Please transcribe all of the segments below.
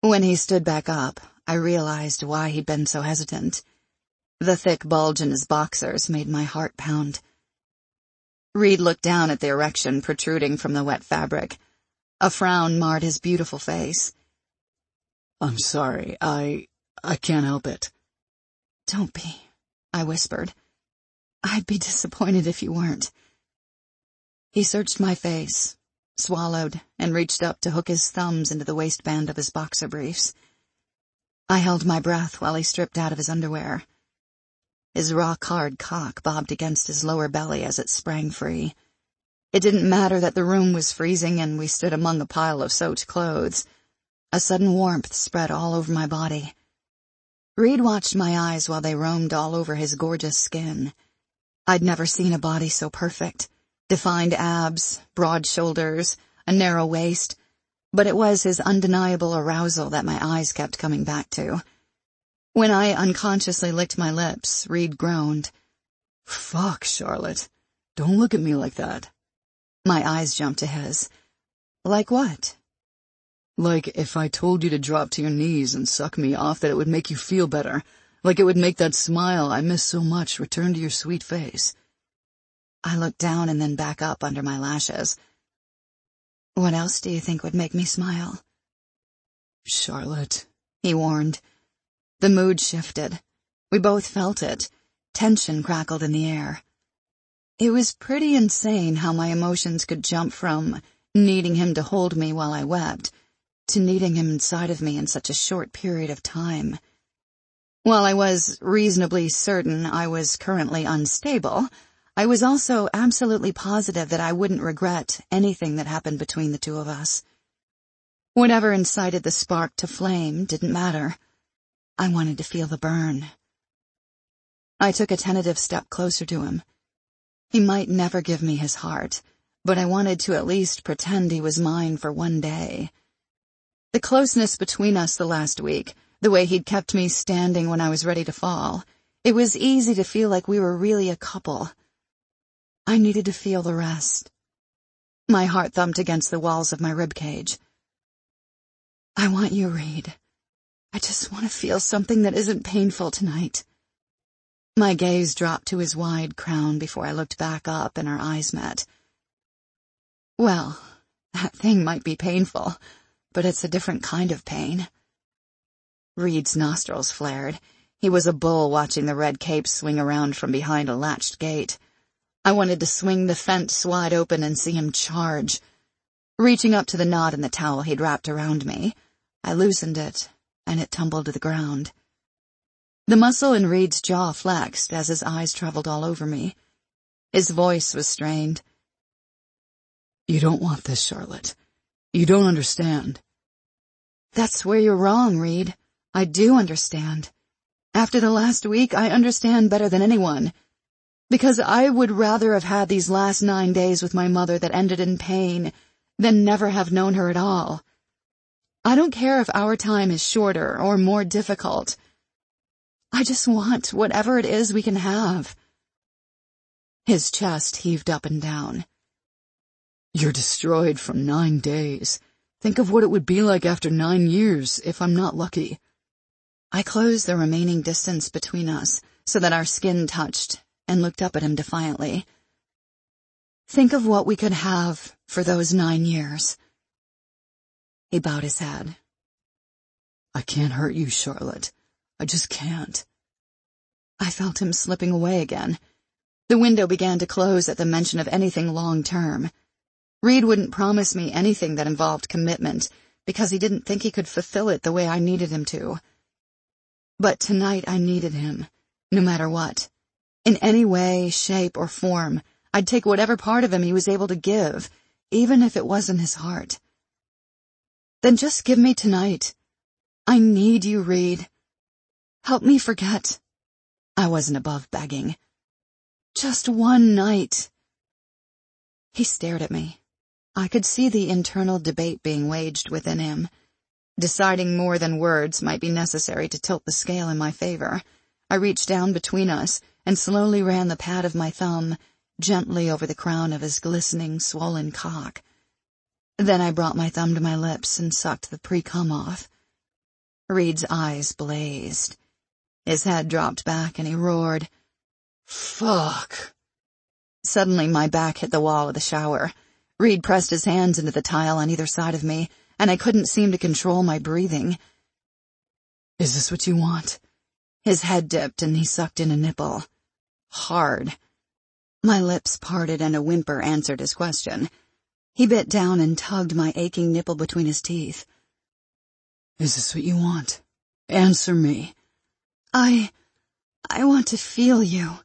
When he stood back up, I realized why he'd been so hesitant. The thick bulge in his boxers made my heart pound. Reed looked down at the erection protruding from the wet fabric. A frown marred his beautiful face. "I'm sorry, I can't help it." "Don't be," I whispered. "I'd be disappointed if you weren't." He searched my face, swallowed, and reached up to hook his thumbs into the waistband of his boxer briefs. I held my breath while he stripped out of his underwear. His rock-hard cock bobbed against his lower belly as it sprang free. It didn't matter that the room was freezing and we stood among a pile of soaked clothes. A sudden warmth spread all over my body. Reed watched my eyes while they roamed all over his gorgeous skin. I'd never seen a body so perfect. Defined abs, broad shoulders, a narrow waist, but it was his undeniable arousal that my eyes kept coming back to. When I unconsciously licked my lips, Reed groaned. "Fuck, Charlotte. Don't look at me like that." My eyes jumped to his. "Like what?" "Like if I told you to drop to your knees and suck me off, that it would make you feel better. Like it would make that smile I miss so much return to your sweet face." I looked down and then back up under my lashes. "What else do you think would make me smile?" "Charlotte," he warned. The mood shifted. We both felt it. Tension crackled in the air. It was pretty insane how my emotions could jump from needing him to hold me while I wept to needing him inside of me in such a short period of time. While I was reasonably certain I was currently unstable, I was also absolutely positive that I wouldn't regret anything that happened between the two of us. Whatever incited the spark to flame didn't matter. I wanted to feel the burn. I took a tentative step closer to him. He might never give me his heart, but I wanted to at least pretend he was mine for one day. The closeness between us the last week, the way he'd kept me standing when I was ready to fall, it was easy to feel like we were really a couple. I needed to feel the rest. My heart thumped against the walls of my ribcage. "I want you, Reed. I just want to feel something that isn't painful tonight." My gaze dropped to his wide crown before I looked back up and our eyes met. "Well, that thing might be painful, but it's a different kind of pain." Reed's nostrils flared. He was a bull watching the red cape swing around from behind a latched gate. I wanted to swing the fence wide open and see him charge. Reaching up to the knot in the towel he'd wrapped around me, I loosened it, and it tumbled to the ground. The muscle in Reed's jaw flexed as his eyes traveled all over me. His voice was strained. "You don't want this, Charlotte. You don't understand." "That's where you're wrong, Reed. I do understand. After the last week, I understand better than anyone. Because I would rather have had these last 9 days with my mother that ended in pain than never have known her at all. I don't care if our time is shorter or more difficult. I just want whatever it is we can have." His chest heaved up and down. "You're destroyed from 9 days. Think of what it would be like after 9 years, if I'm not lucky." I closed the remaining distance between us so that our skin touched and looked up at him defiantly. "Think of what we could have for those 9 years. He bowed his head. "I can't hurt you, Charlotte. I just can't." I felt him slipping away again. The window began to close at the mention of anything long-term. Reed wouldn't promise me anything that involved commitment because he didn't think he could fulfill it the way I needed him to. But tonight I needed him, no matter what. In any way, shape, or form, I'd take whatever part of him he was able to give, even if it wasn't his heart. "Then just give me tonight. I need you, Reed. Help me forget." I wasn't above begging. "Just one night." He stared at me. I could see the internal debate being waged within him. Deciding more than words might be necessary to tilt the scale in my favor. I reached down between us and slowly ran the pad of my thumb gently over the crown of his glistening, swollen cock. Then I brought my thumb to my lips and sucked the pre-cum off. Reed's eyes blazed. His head dropped back and he roared, "Fuck." Suddenly my back hit the wall of the shower. Reed pressed his hands into the tile on either side of me, and I couldn't seem to control my breathing. "Is this what you want?" His head dipped and he sucked in a nipple. Hard. My lips parted and a whimper answered his question. He bit down and tugged my aching nipple between his teeth. "Is this what you want? Answer me." I want to feel you."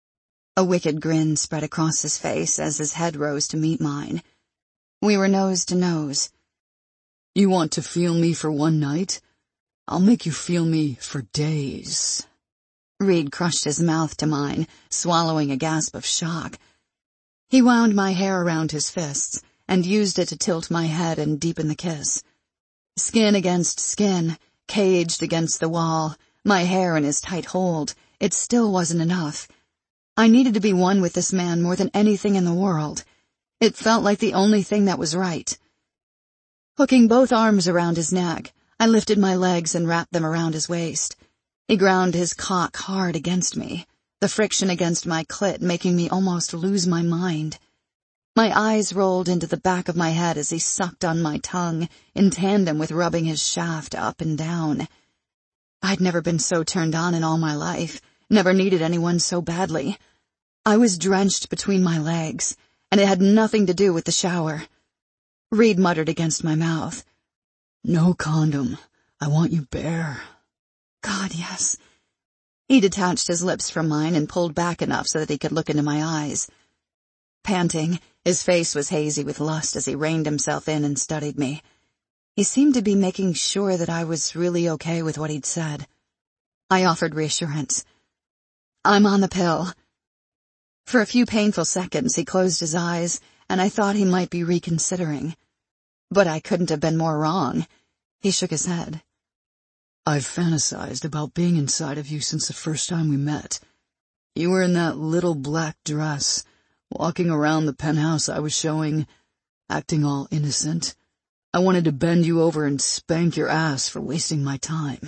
A wicked grin spread across his face as his head rose to meet mine. We were nose to nose. "You want to feel me for one night? I'll make you feel me for days." Reed crushed his mouth to mine, swallowing a gasp of shock. He wound my hair around his fists and used it to tilt my head and deepen the kiss. Skin against skin, caged against the wall, my hair in his tight hold, it still wasn't enough. I needed to be one with this man more than anything in the world. It felt like the only thing that was right. Hooking both arms around his neck, I lifted my legs and wrapped them around his waist. He ground his cock hard against me, the friction against my clit making me almost lose my mind. My eyes rolled into the back of my head as he sucked on my tongue, in tandem with rubbing his shaft up and down. I'd never been so turned on in all my life, never needed anyone so badly. I was drenched between my legs, and it had nothing to do with the shower. Reed muttered against my mouth, "No condom. I want you bare." God, yes. He detached his lips from mine and pulled back enough so that he could look into my eyes. Panting, his face was hazy with lust as he reined himself in and studied me. He seemed to be making sure that I was really okay with what he'd said. I offered reassurance. "I'm on the pill." For a few painful seconds he closed his eyes, and I thought he might be reconsidering. But I couldn't have been more wrong. He shook his head. "I've fantasized about being inside of you since the first time we met. You were in that little black dress, walking around the penthouse I was showing, acting all innocent. I wanted to bend you over and spank your ass for wasting my time."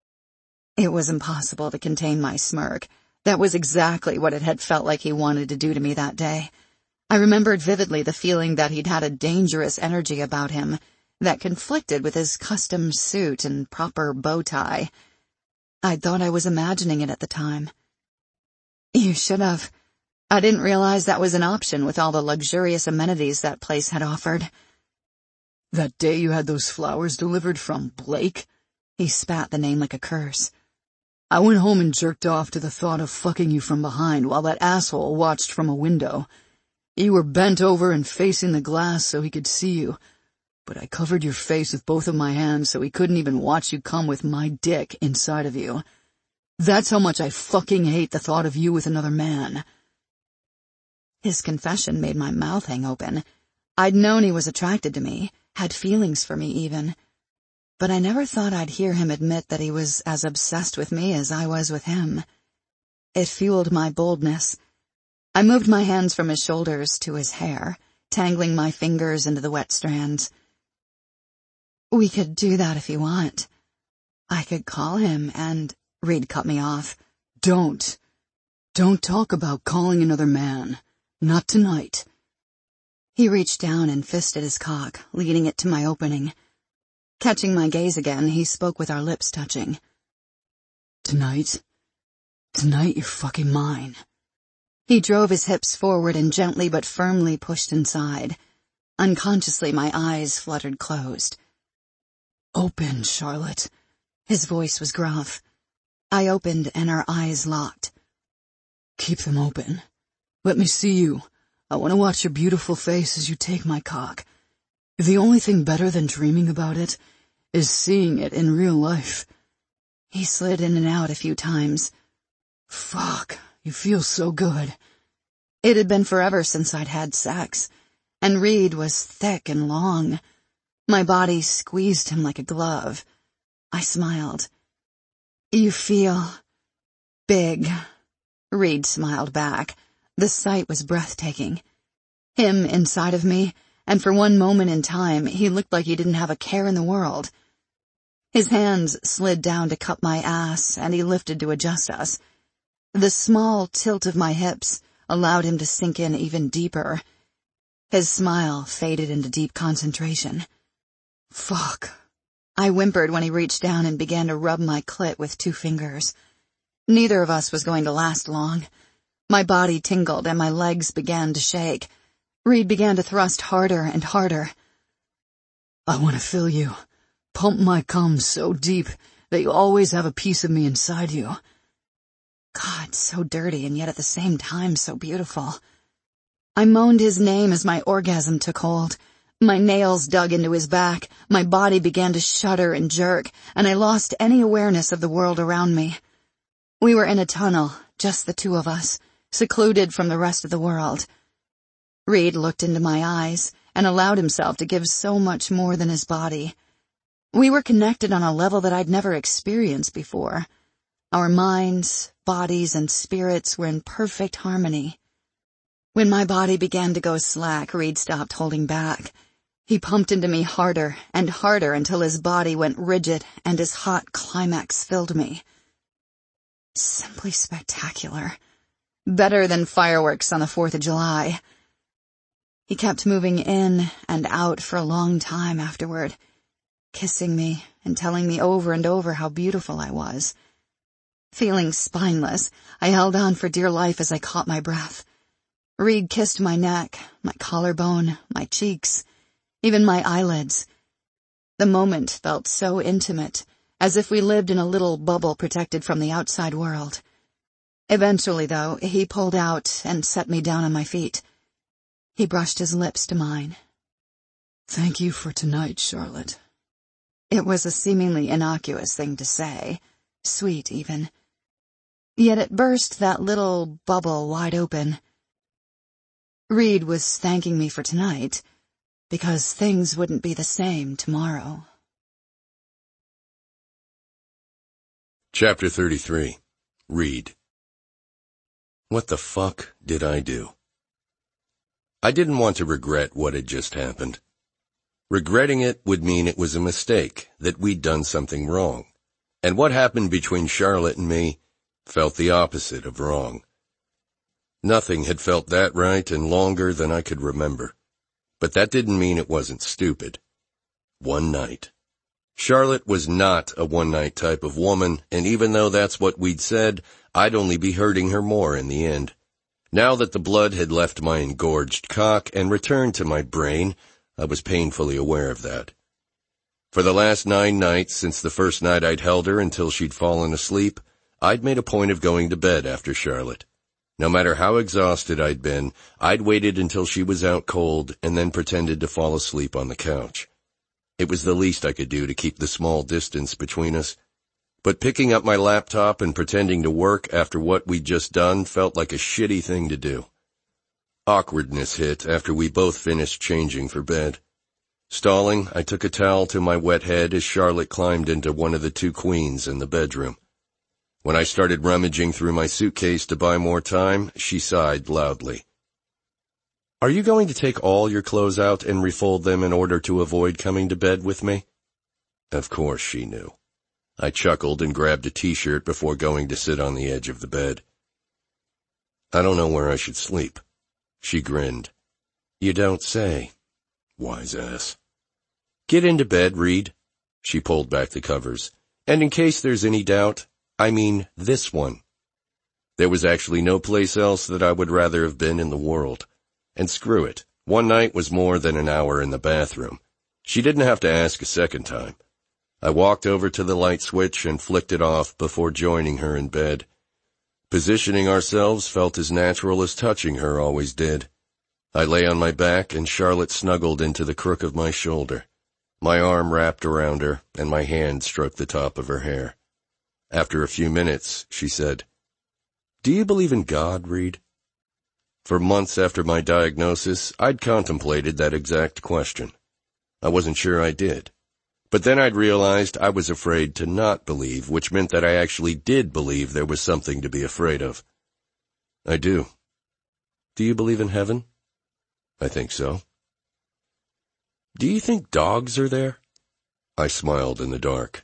It was impossible to contain my smirk. That was exactly what it had felt like he wanted to do to me that day. I remembered vividly the feeling that he'd had a dangerous energy about him that conflicted with his custom suit and proper bow tie. I'd thought I was imagining it at the time. "You should have. I didn't realize that was an option with all the luxurious amenities that place had offered." "That day you had those flowers delivered from Blake?" He spat the name like a curse. "I went home and jerked off to the thought of fucking you from behind while that asshole watched from a window. You were bent over and facing the glass so he could see you, but I covered your face with both of my hands so he couldn't even watch you come with my dick inside of you. That's how much I fucking hate the thought of you with another man." His confession made my mouth hang open. I'd known he was attracted to me, had feelings for me even, but I never thought I'd hear him admit that he was as obsessed with me as I was with him. It fueled my boldness. I moved my hands from his shoulders to his hair, tangling my fingers into the wet strands. "We could do that if you want. I could call him and—" Reed cut me off. Don't talk about calling another man. Not tonight." He reached down and fisted his cock, leading it to my opening. Catching my gaze again, he spoke with our lips touching. Tonight you're fucking mine." He drove his hips forward and gently but firmly pushed inside. Unconsciously, my eyes fluttered closed. "Open, Charlotte." His voice was gruff. I opened and our eyes locked. "Keep them open. Let me see you. I want to watch your beautiful face as you take my cock. The only thing better than dreaming about it is seeing it in real life." He slid in and out a few times. "Fuck, you feel so good." It had been forever since I'd had sex, and Reed was thick and long. My body squeezed him like a glove. I smiled. "You feel big." Reed smiled back. The sight was breathtaking. Him inside of me, and for one moment in time, he looked like he didn't have a care in the world. His hands slid down to cup my ass, and he lifted to adjust us. The small tilt of my hips allowed him to sink in even deeper. His smile faded into deep concentration. Fuck. I whimpered when he reached down and began to rub my clit with 2 fingers. Neither of us was going to last long. My body tingled and my legs began to shake. Reed began to thrust harder and harder. I want to fill you. Pump my cum so deep that you always have a piece of me inside you. God, so dirty and yet at the same time so beautiful. I moaned his name as my orgasm took hold. My nails dug into his back, my body began to shudder and jerk, and I lost any awareness of the world around me. We were in a tunnel, just the 2 of us, secluded from the rest of the world. Reed looked into my eyes and allowed himself to give so much more than his body. We were connected on a level that I'd never experienced before. Our minds, bodies, and spirits were in perfect harmony. When my body began to go slack, Reed stopped holding back. He pumped into me harder and harder until his body went rigid and his hot climax filled me. Simply spectacular. Better than fireworks on the 4th of July. He kept moving in and out for a long time afterward, kissing me and telling me over and over how beautiful I was. Feeling spineless, I held on for dear life as I caught my breath. Reed kissed my neck, my collarbone, my cheeks, even my eyelids. The moment felt so intimate, as if we lived in a little bubble protected from the outside world. Eventually, though, he pulled out and set me down on my feet. He brushed his lips to mine. Thank you for tonight, Charlotte. It was a seemingly innocuous thing to say, sweet even. Yet it burst that little bubble wide open. Reed was thanking me for tonight, because things wouldn't be the same tomorrow. Chapter 33. Reed. What the fuck did I do? I didn't want to regret what had just happened. Regretting it would mean it was a mistake, that we'd done something wrong. And what happened between Charlotte and me felt the opposite of wrong. Nothing had felt that right and longer than I could remember. But that didn't mean it wasn't stupid. One night. Charlotte was not a one-night type of woman, and even though that's what we'd said, I'd only be hurting her more in the end. Now that the blood had left my engorged cock and returned to my brain, I was painfully aware of that. For the last 9 nights, since the first night I'd held her until she'd fallen asleep, I'd made a point of going to bed after Charlotte. No matter how exhausted I'd been, I'd waited until she was out cold and then pretended to fall asleep on the couch. It was the least I could do to keep the small distance between us. But picking up my laptop and pretending to work after what we'd just done felt like a shitty thing to do. Awkwardness hit after we both finished changing for bed. Stalling, I took a towel to my wet head as Charlotte climbed into one of the 2 queens in the bedroom. When I started rummaging through my suitcase to buy more time, she sighed loudly. Are you going to take all your clothes out and refold them in order to avoid coming to bed with me? Of course she knew. I chuckled and grabbed a t-shirt before going to sit on the edge of the bed. I don't know where I should sleep. She grinned. You don't say. Wise ass. Get into bed, Reed. She pulled back the covers. And in case there's any doubt, I mean this one. There was actually no place else that I would rather have been in the world. And screw it, one night was more than an hour in the bathroom. She didn't have to ask a second time. I walked over to the light switch and flicked it off before joining her in bed. Positioning ourselves felt as natural as touching her always did. I lay on my back and Charlotte snuggled into the crook of my shoulder. My arm wrapped around her and my hand stroked the top of her hair. After a few minutes, she said, Do you believe in God, Reed? For months after my diagnosis, I'd contemplated that exact question. I wasn't sure I did. But then I'd realized I was afraid to not believe, which meant that I actually did believe there was something to be afraid of. I do. Do you believe in heaven? I think so. Do you think dogs are there? I smiled in the dark.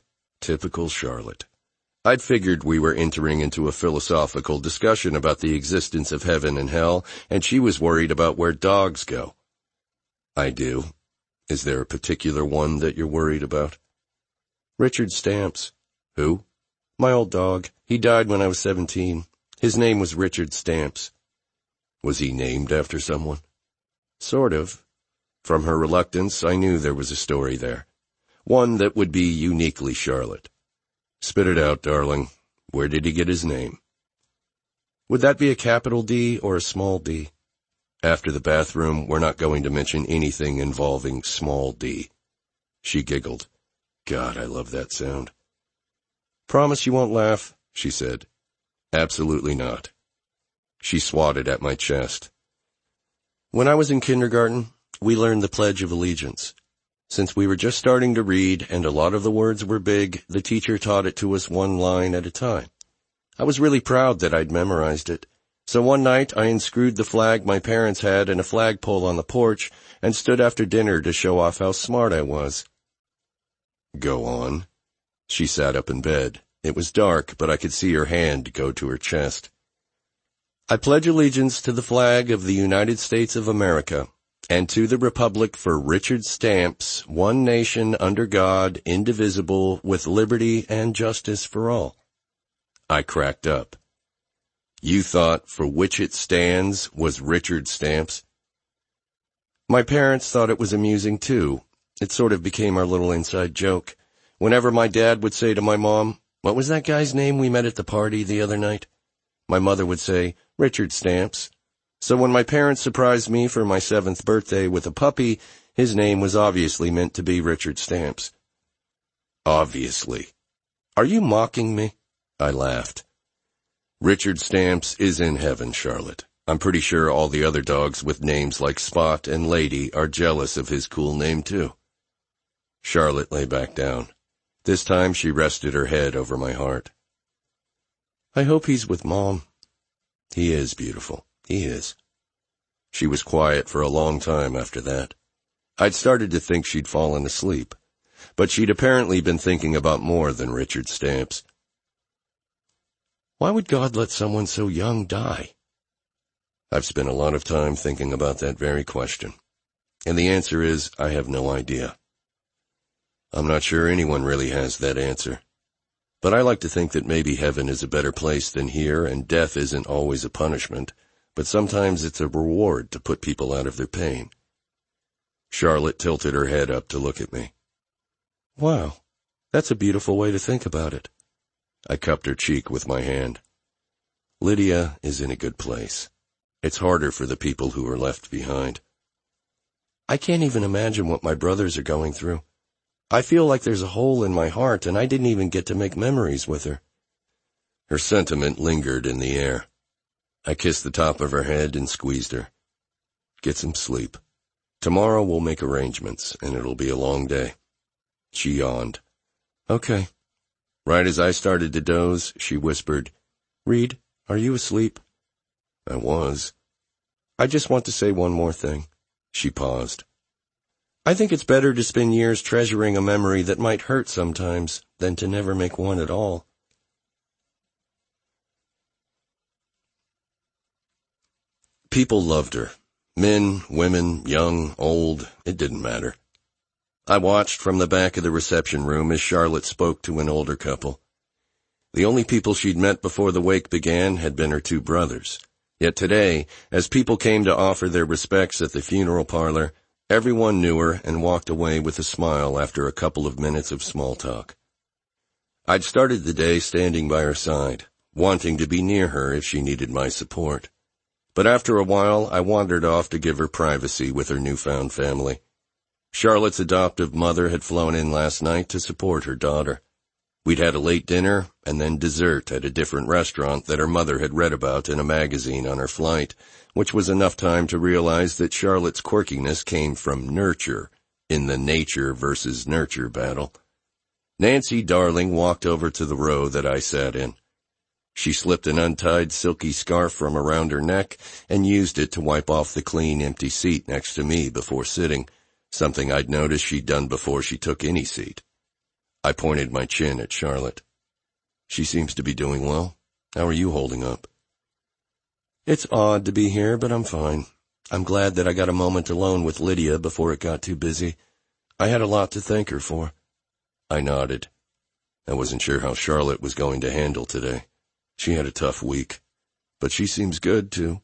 Typical Charlotte. I'd figured we were entering into a philosophical discussion about the existence of heaven and hell, and she was worried about where dogs go. I do. Is there a particular one that you're worried about? Richard Stamps. Who? My old dog. He died when I was 17. His name was Richard Stamps. Was he named after someone? Sort of. From her reluctance, I knew there was a story there. One that would be uniquely Charlotte. Spit it out, darling. Where did he get his name? Would that be a capital D or a small d? After the bathroom, we're not going to mention anything involving small d. She giggled. God, I love that sound. Promise you won't laugh, she said. Absolutely not. She swatted at my chest. When I was in kindergarten, we learned the Pledge of Allegiance. Since we were just starting to read and a lot of the words were big, the teacher taught it to us one line at a time. I was really proud that I'd memorized it. So one night I unscrewed the flag my parents had in a flagpole on the porch and stood after dinner to show off how smart I was. Go on. She sat up in bed. It was dark, but I could see her hand go to her chest. I pledge allegiance to the flag of the United States of America and to the republic for Richard Stamps, one nation under God, indivisible, with liberty and justice for all. I cracked up. You thought for which it stands was Richard Stamps? My parents thought it was amusing too. It sort of became our little inside joke. Whenever my dad would say to my mom, "What was that guy's name we met at the party the other night?" my mother would say, "Richard Stamps." So when my parents surprised me for my 7th birthday with a puppy, his name was obviously meant to be Richard Stamps. Obviously. Are you mocking me? I laughed. Richard Stamps is in heaven, Charlotte. I'm pretty sure all the other dogs with names like Spot and Lady are jealous of his cool name too. Charlotte lay back down. This time she rested her head over my heart. I hope he's with Mom. He is beautiful. He is. She was quiet for a long time after that. I'd started to think she'd fallen asleep, but she'd apparently been thinking about more than Richard Stamps. Why would God let someone so young die? I've spent a lot of time thinking about that very question, and the answer is I have no idea. I'm not sure anyone really has that answer, but I like to think that maybe heaven is a better place than here and death isn't always a punishment, but sometimes it's a reward to put people out of their pain. Charlotte tilted her head up to look at me. Wow, that's a beautiful way to think about it. I cupped her cheek with my hand. Lydia is in a good place. It's harder for the people who are left behind. I can't even imagine what my brothers are going through. I feel like there's a hole in my heart and I didn't even get to make memories with her. Her sentiment lingered in the air. I kissed the top of her head and squeezed her. Get some sleep. Tomorrow we'll make arrangements, and it'll be a long day. She yawned. Okay. Right as I started to doze, she whispered, Reed, are you asleep? I was. I just want to say one more thing. She paused. I think it's better to spend years treasuring a memory that might hurt sometimes than to never make one at all. People loved her. Men, women, young, old, it didn't matter. I watched from the back of the reception room as Charlotte spoke to an older couple. The only people she'd met before the wake began had been her 2 brothers. Yet today, as people came to offer their respects at the funeral parlor, everyone knew her and walked away with a smile after a couple of minutes of small talk. I'd started the day standing by her side, wanting to be near her if she needed my support. But after a while, I wandered off to give her privacy with her newfound family. Charlotte's adoptive mother had flown in last night to support her daughter. We'd had a late dinner and then dessert at a different restaurant that her mother had read about in a magazine on her flight, which was enough time to realize that Charlotte's quirkiness came from nurture in the nature versus nurture battle. Nancy Darling walked over to the row that I sat in. She slipped an untied silky scarf from around her neck and used it to wipe off the clean, empty seat next to me before sitting, something I'd noticed she'd done before she took any seat. I pointed my chin at Charlotte. She seems to be doing well. How are you holding up? It's odd to be here, but I'm fine. I'm glad that I got a moment alone with Lydia before it got too busy. I had a lot to thank her for. I nodded. I wasn't sure how Charlotte was going to handle today. She had a tough week, but she seems good, too.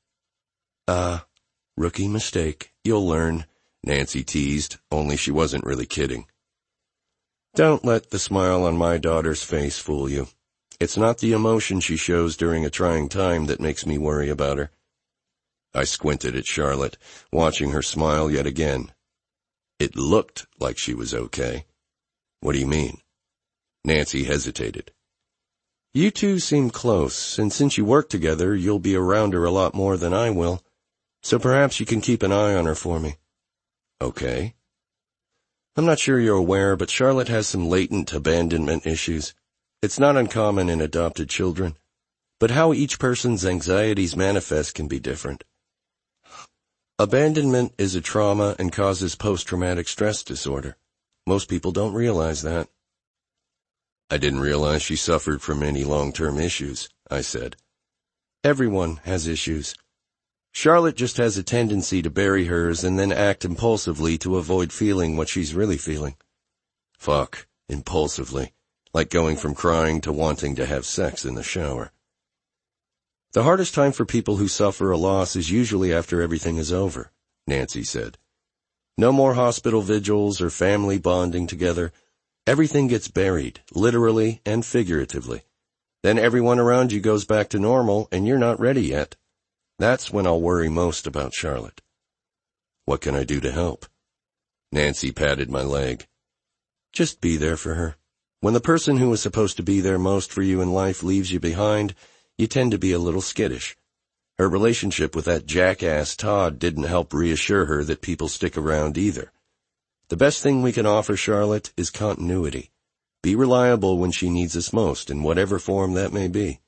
Rookie mistake. You'll learn, Nancy teased, only she wasn't really kidding. Don't let the smile on my daughter's face fool you. It's not the emotion she shows during a trying time that makes me worry about her. I squinted at Charlotte, watching her smile yet again. It looked like she was okay. What do you mean? Nancy hesitated. You two seem close, and since you work together, you'll be around her a lot more than I will. So perhaps you can keep an eye on her for me. Okay. I'm not sure you're aware, but Charlotte has some latent abandonment issues. It's not uncommon in adopted children, but how each person's anxieties manifest can be different. Abandonment is a trauma and causes post-traumatic stress disorder. Most people don't realize that. I didn't realize she suffered from any long-term issues, I said. Everyone has issues. Charlotte just has a tendency to bury hers and then act impulsively to avoid feeling what she's really feeling. Fuck, impulsively. Like going from crying to wanting to have sex in the shower. The hardest time for people who suffer a loss is usually after everything is over, Nancy said. No more hospital vigils or family bonding together. Everything gets buried, literally and figuratively. Then everyone around you goes back to normal and you're not ready yet. That's when I'll worry most about Charlotte. What can I do to help? Nancy patted my leg. Just be there for her. When the person who was supposed to be there most for you in life leaves you behind, you tend to be a little skittish. Her relationship with that jackass Todd didn't help reassure her that people stick around either. The best thing we can offer Charlotte is continuity. Be reliable when she needs us most, in whatever form that may be.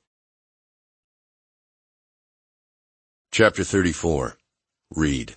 Chapter 34. Read.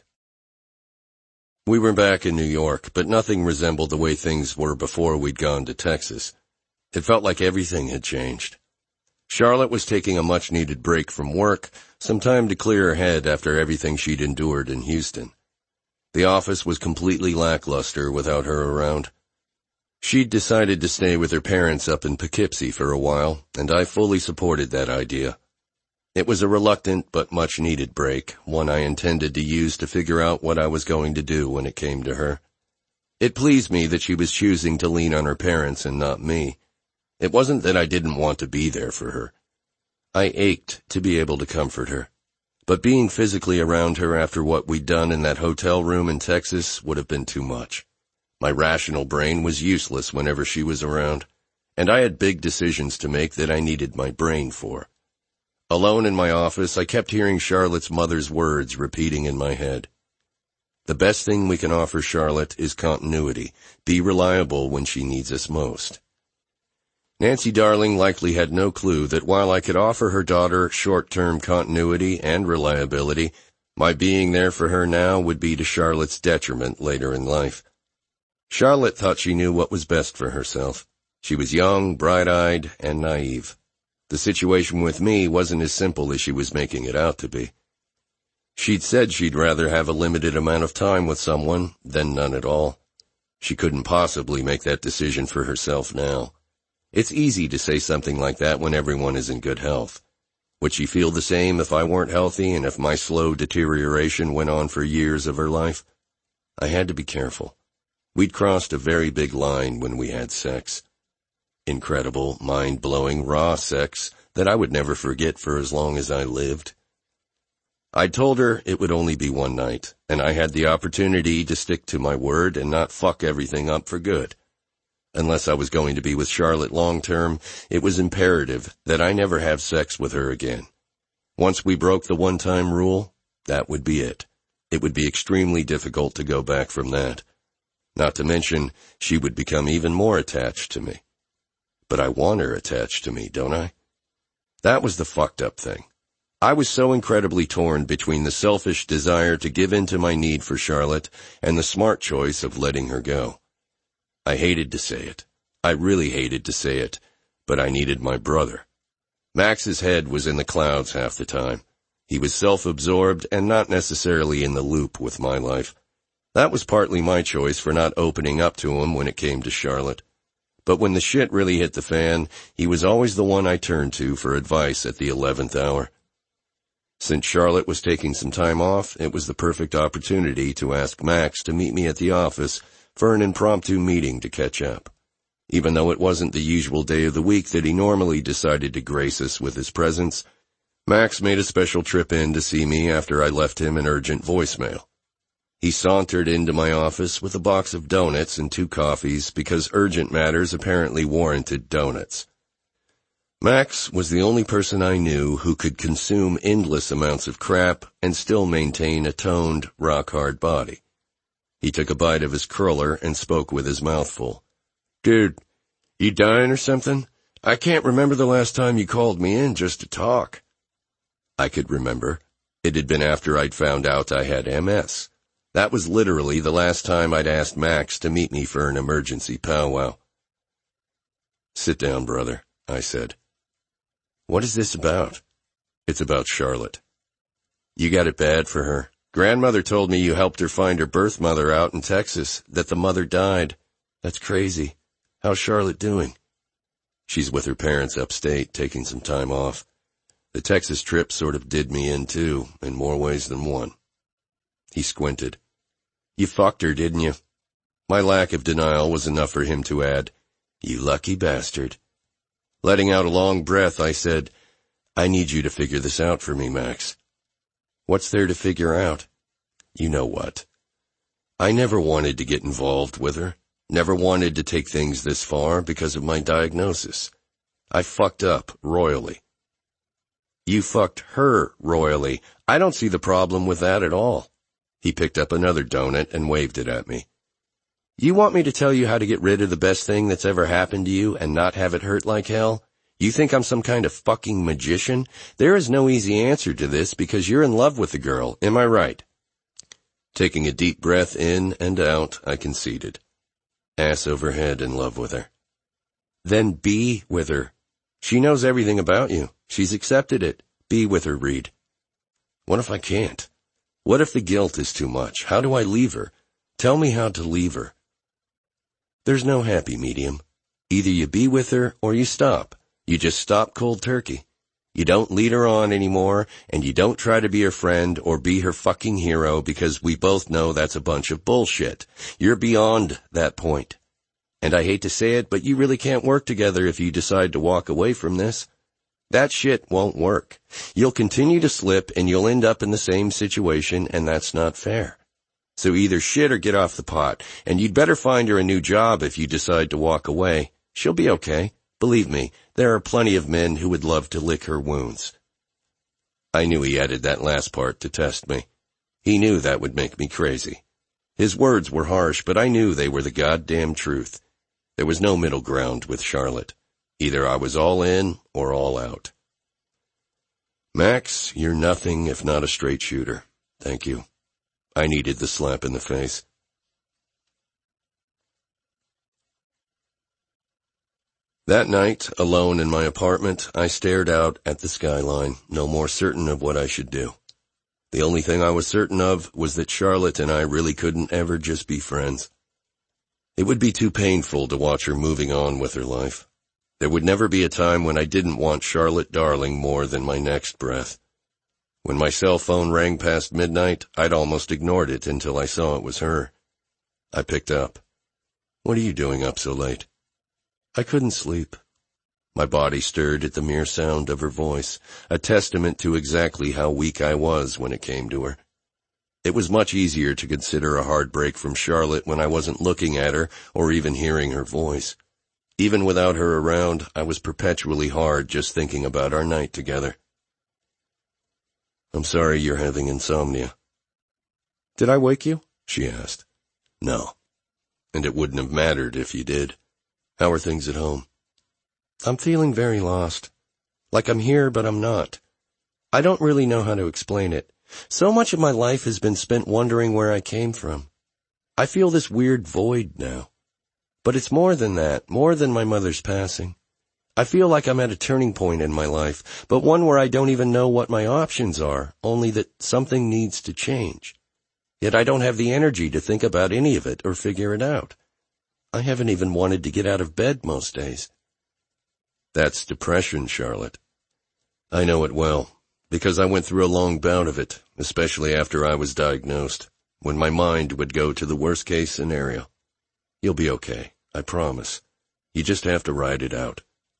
We were back in New York, but nothing resembled the way things were before we'd gone to Texas. It felt like everything had changed. Charlotte was taking a much-needed break from work, some time to clear her head after everything she'd endured in Houston. The office was completely lackluster without her around. She'd decided to stay with her parents up in Poughkeepsie for a while, and I fully supported that idea. It was a reluctant but much-needed break, one I intended to use to figure out what I was going to do when it came to her. It pleased me that she was choosing to lean on her parents and not me. It wasn't that I didn't want to be there for her. I ached to be able to comfort her, but being physically around her after what we'd done in that hotel room in Texas would have been too much. My rational brain was useless whenever she was around, and I had big decisions to make that I needed my brain for. Alone in my office, I kept hearing Charlotte's mother's words repeating in my head. The best thing we can offer Charlotte is continuity. Be reliable when she needs us most. Nancy Darling likely had no clue that while I could offer her daughter short-term continuity and reliability, my being there for her now would be to Charlotte's detriment later in life. Charlotte thought she knew what was best for herself. She was young, bright-eyed, and naive. The situation with me wasn't as simple as she was making it out to be. She'd said she'd rather have a limited amount of time with someone than none at all. She couldn't possibly make that decision for herself now. It's easy to say something like that when everyone is in good health. Would she feel the same if I weren't healthy and if my slow deterioration went on for years of her life? I had to be careful. We'd crossed a very big line when we had sex. Incredible, mind-blowing, raw sex that I would never forget for as long as I lived. I told her it would only be one night, and I had the opportunity to stick to my word and not fuck everything up for good. Unless I was going to be with Charlotte long-term, it was imperative that I never have sex with her again. Once we broke the one-time rule, that would be it. It would be extremely difficult to go back from that. Not to mention, she would become even more attached to me. But I want her attached to me, don't I? That was the fucked up thing. I was so incredibly torn between the selfish desire to give in to my need for Charlotte and the smart choice of letting her go. I hated to say it. I really hated to say it, but I needed my brother. Max's head was in the clouds half the time. He was self-absorbed and not necessarily in the loop with my life. That was partly my choice for not opening up to him when it came to Charlotte. But when the shit really hit the fan, he was always the one I turned to for advice at the 11th hour. Since Charlotte was taking some time off, it was the perfect opportunity to ask Max to meet me at the office for an impromptu meeting to catch up. Even though it wasn't the usual day of the week that he normally decided to grace us with his presence, Max made a special trip in to see me after I left him an urgent voicemail. He sauntered into my office with a box of donuts and 2 coffees because urgent matters apparently warranted donuts. Max was the only person I knew who could consume endless amounts of crap and still maintain a toned, rock-hard body. He took a bite of his cruller and spoke with his mouth full. "Dude, you dying or something? I can't remember the last time you called me in just to talk." I could remember. It had been after I'd found out I had MS. That was literally the last time I'd asked Max to meet me for an emergency powwow. "Sit down, brother," I said. "What is this about?" "It's about Charlotte." "You got it bad for her. Grandmother told me you helped her find her birth mother out in Texas, that the mother died. That's crazy. How's Charlotte doing?" "She's with her parents upstate, taking some time off. The Texas trip sort of did me in too, in more ways than one." He squinted. "You fucked her, didn't you?" My lack of denial was enough for him to add, "You lucky bastard." Letting out a long breath, I said, "I need you to figure this out for me, Max." "What's there to figure out?" "You know what. I never wanted to get involved with her. Never wanted to take things this far because of my diagnosis. I fucked up royally." "You fucked her royally. I don't see the problem with that at all." He picked up another donut and waved it at me. "You want me to tell you how to get rid of the best thing that's ever happened to you and not have it hurt like hell? You think I'm some kind of fucking magician? There is no easy answer to this because you're in love with the girl, am I right?" Taking a deep breath in and out, I conceded. "Ass over head in love with her." "Then be with her. She knows everything about you. She's accepted it. Be with her, Reed." "What if I can't? What if the guilt is too much? How do I leave her? Tell me how to leave her." "There's no happy medium. Either you be with her or you stop. You just stop cold turkey. You don't lead her on anymore, and you don't try to be her friend or be her fucking hero because we both know that's a bunch of bullshit. You're beyond that point. And I hate to say it, but you really can't work together if you decide to walk away from this. That shit won't work. You'll continue to slip and you'll end up in the same situation, and that's not fair. So either shit or get off the pot, and you'd better find her a new job if you decide to walk away. She'll be okay. Believe me, there are plenty of men who would love to lick her wounds." I knew he added that last part to test me. He knew that would make me crazy. His words were harsh, but I knew they were the goddamn truth. There was no middle ground with Charlotte. Either I was all in or all out. "Max, you're nothing if not a straight shooter. Thank you." I needed the slap in the face. That night, alone in my apartment, I stared out at the skyline, no more certain of what I should do. The only thing I was certain of was that Charlotte and I really couldn't ever just be friends. It would be too painful to watch her moving on with her life. There would never be a time when I didn't want Charlotte Darling more than my next breath. When my cell phone rang past midnight, I'd almost ignored it until I saw it was her. I picked up. "What are you doing up so late?" "I couldn't sleep." My body stirred at the mere sound of her voice, a testament to exactly how weak I was when it came to her. It was much easier to consider a hard break from Charlotte when I wasn't looking at her or even hearing her voice. Even without her around, I was perpetually hard just thinking about our night together. "I'm sorry you're having insomnia." "Did I wake you?" she asked. "No. And it wouldn't have mattered if you did. How are things at home?" "I'm feeling very lost. Like I'm here, but I'm not. I don't really know how to explain it. So much of my life has been spent wondering where I came from. I feel this weird void now. But it's more than that, more than my mother's passing. I feel like I'm at a turning point in my life, but one where I don't even know what my options are, only that something needs to change. Yet I don't have the energy to think about any of it or figure it out. I haven't even wanted to get out of bed most days. That's depression, Charlotte. I know it well, because I went through a long bout of it, especially after I was diagnosed, when my mind would go to the worst-case scenario. You'll be okay, I promise. You just have to ride it out.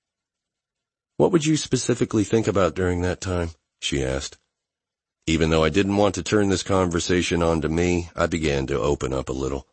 What would you specifically think about during that time? She asked. Even though I didn't want to turn this conversation on to me, I began to open up a little.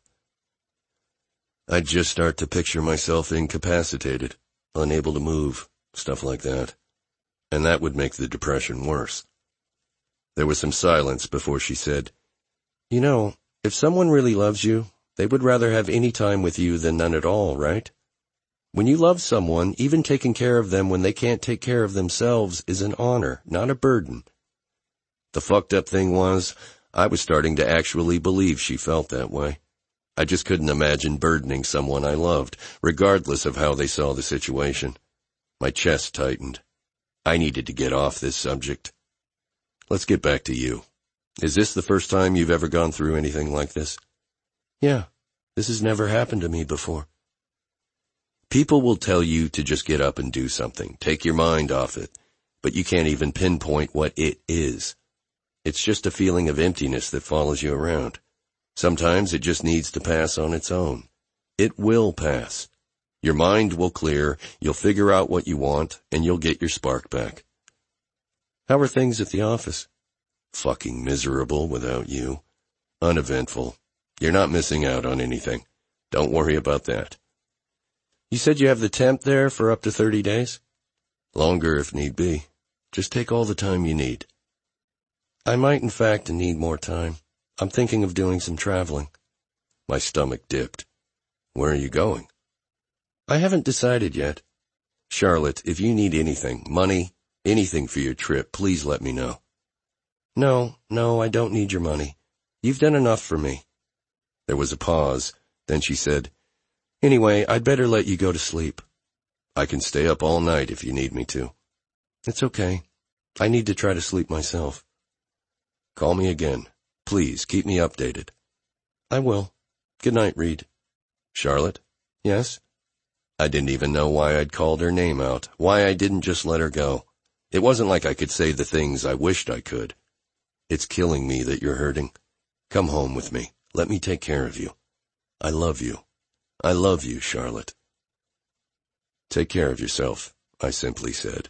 I'd just start to picture myself incapacitated, unable to move, stuff like that. And that would make the depression worse. There was some silence before she said, You know, if someone really loves you, they would rather have any time with you than none at all, right? When you love someone, even taking care of them when they can't take care of themselves is an honor, not a burden. The fucked up thing was, I was starting to actually believe she felt that way. I just couldn't imagine burdening someone I loved, regardless of how they saw the situation. My chest tightened. I needed to get off this subject. Let's get back to you. Is this the first time you've ever gone through anything like this? Yeah, this has never happened to me before. People will tell you to just get up and do something, take your mind off it, but you can't even pinpoint what it is. It's just a feeling of emptiness that follows you around. Sometimes it just needs to pass on its own. It will pass. Your mind will clear, you'll figure out what you want, and you'll get your spark back. How are things at the office? Fucking miserable without you. Uneventful. You're not missing out on anything. Don't worry about that. You said you have the temp there for up to 30 days? Longer if need be. Just take all the time you need. I might in fact need more time. I'm thinking of doing some traveling. My stomach dipped. Where are you going? I haven't decided yet. Charlotte, if you need anything, money, anything for your trip, please let me know. No, I don't need your money. You've done enough for me. There was a pause. Then she said, Anyway, I'd better let you go to sleep. I can stay up all night if you need me to. It's okay. I need to try to sleep myself. Call me again. Please, keep me updated. I will. Good night, Reed. Charlotte? Yes? I didn't even know why I'd called her name out, why I didn't just let her go. It wasn't like I could say the things I wished I could. It's killing me that you're hurting. Come home with me. Let me take care of you. I love you. I love you, Charlotte. Take care of yourself, I simply said.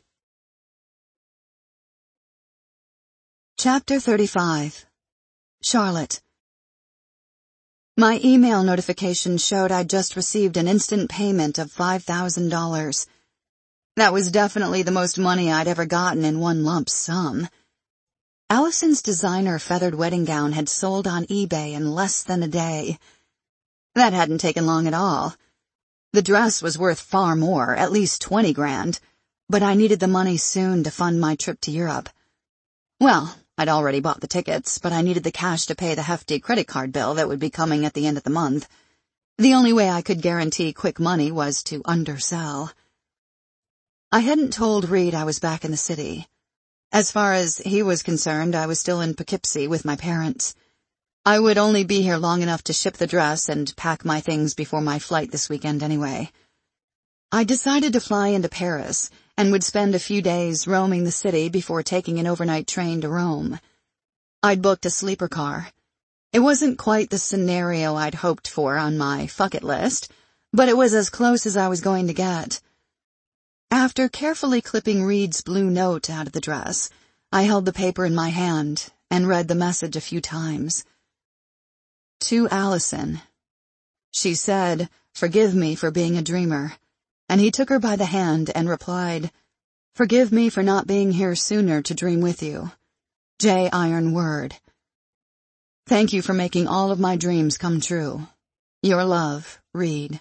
Chapter 35. Charlotte. My email notification showed I'd just received an instant payment of $5,000. That was definitely the most money I'd ever gotten in one lump sum. Allison's designer feathered wedding gown had sold on eBay in less than a day. That hadn't taken long at all. The dress was worth far more, at least 20 grand, but I needed the money soon to fund my trip to Europe. Well, I'd already bought the tickets, but I needed the cash to pay the hefty credit card bill that would be coming at the end of the month. The only way I could guarantee quick money was to undersell. I hadn't told Reed I was back in the city. As far as he was concerned, I was still in Poughkeepsie with my parents. I would only be here long enough to ship the dress and pack my things before my flight this weekend anyway. I decided to fly into Paris and would spend a few days roaming the city before taking an overnight train to Rome. I'd booked a sleeper car. It wasn't quite the scenario I'd hoped for on my fuck it list, but it was as close as I was going to get. After carefully clipping Reed's blue note out of the dress, I held the paper in my hand and read the message a few times. To Allison. She said, "Forgive me for being a dreamer," and he took her by the hand and replied, "Forgive me for not being here sooner to dream with you. J. Iron Word. Thank you for making all of my dreams come true. Your love, Reed."